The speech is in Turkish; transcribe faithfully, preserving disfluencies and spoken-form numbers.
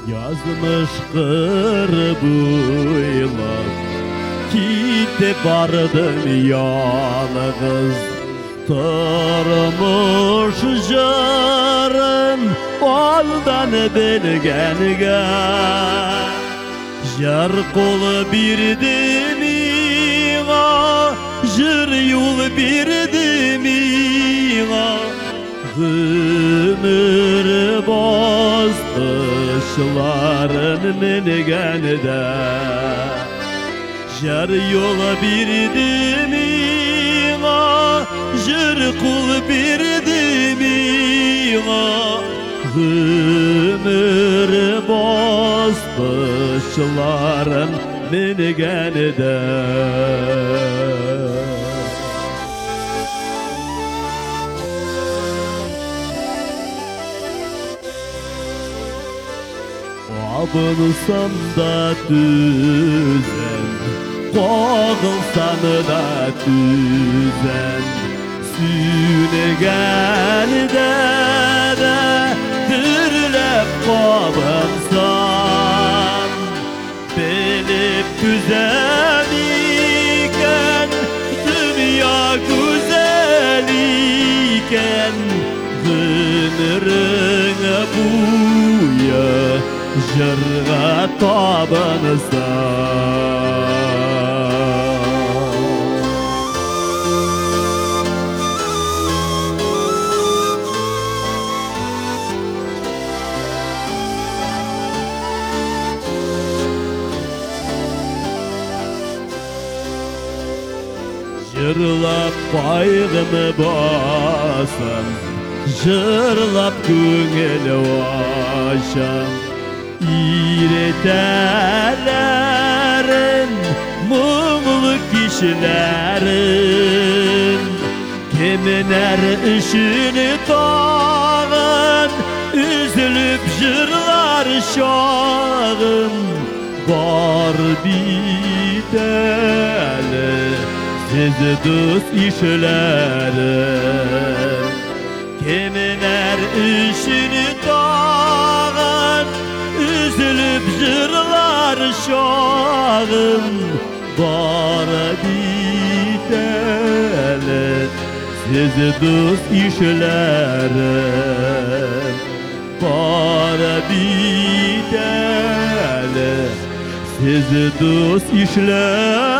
Yazmış kır buylak, gidip vardın yalnız. Turmuş jarın oldan bilgenge, jar kolu birdi miğa, jır yol birdi miğa. Ömür bastışların minigende, jar yola birdi miğa, jır kul birdi miğa. Ömür bastışların minigende. Abılsam da düzen, kovulsam da düzen. Süne gelde de dürlep kovulsam, bilip güzel iken, dünya güzel iken. Ömrüne buya jırga tabanısan. Jırlap baygımı basam, jırlap güngel vaşam. İreterlerin mumlu kişilerin, kiminer işini tağın, üzülüp jırlar şağın. Var biteli sizi düz işlerin, kiminer işini tağın, üzülüp jırlar şağın. Var biteli sizi düz işlerin, var biteli sizi düz işlerin.